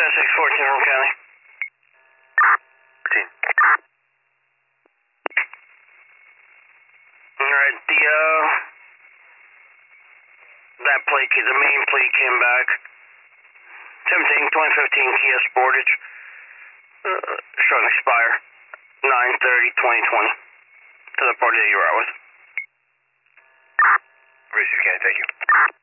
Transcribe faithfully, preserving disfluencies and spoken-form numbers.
six fourteen, Roll County. fourteen. Alright, the, uh, that plate, the main plate came back. seventeen, twenty fifteen Kia Sportage. Uh, showing expire. nine thirty, twenty twenty. To the party that you were out with. Racer County, thank you.